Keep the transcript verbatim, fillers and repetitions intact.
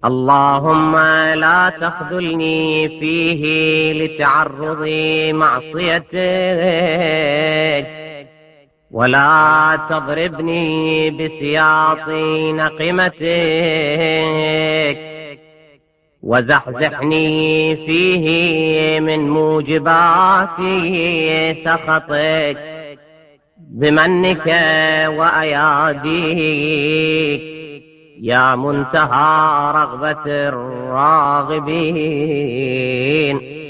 اللهم لا تخذلني فيه لتعرض معصيتك، ولا تضربني بسياط نقمتك، وزحزحني فيه من موجبات سخطك بمنك وأياديك يا منتهى رغبة الراغبين.